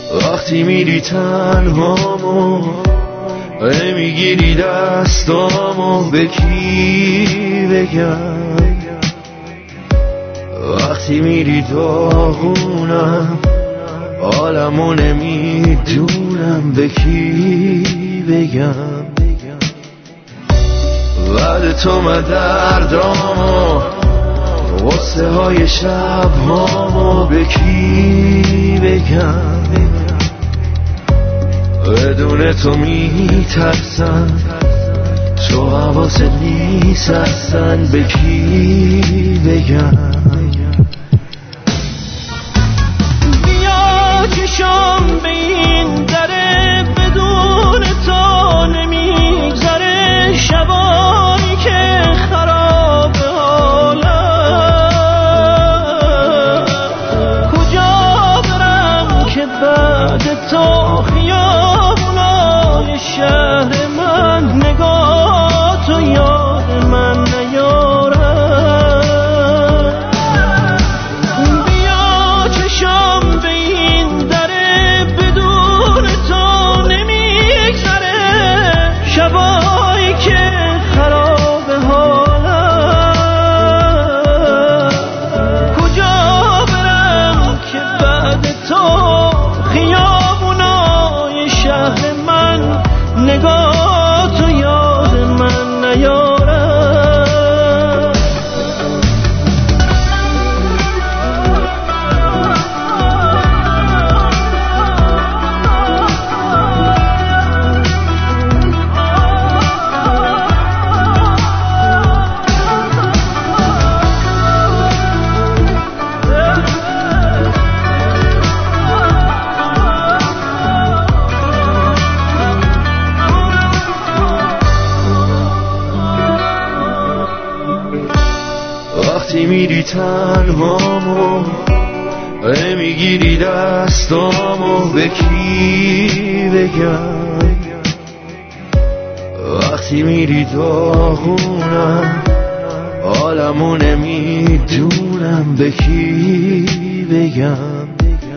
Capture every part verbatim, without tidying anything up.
وقتی میری تنهامو میگیری دستامو به کی بگم؟ وقتی میری داغونم عالمو نمیدونم به کی بگم. بعد تو من دردامو غصه های شب هامو به کی بگم؟ بدون تو میترسم تو حواست نیست اصلا به کی بگم؟ بیا چشم به این دره بدون تو نمیگذره شبایی که خراب حالم کجا برم که بعد تو خیابونای شهر من نگاه تو یاد من نیارم. بیا چشم به این دره بدون تو نمیگذره شبایی که خراب حالم کجا برم که بعد تو خیابونای شهر من نگاه تو یاد من نیارم. وقتی میری تنهامو میگیری دستامو به کی بگم؟ وقتی میری داغونم عالمو نمیدونم به کی بگم.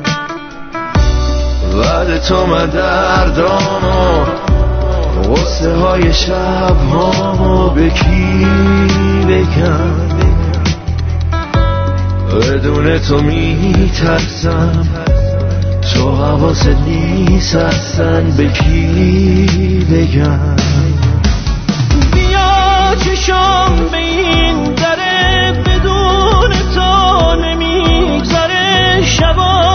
بعد تو من دردامو غصه های شب هامو به کی بگم؟ بدون تو میترسم تو حواست نیست اصلا به کی بگم؟ بیا چشم به این دره بدون تو نمیگذره شبا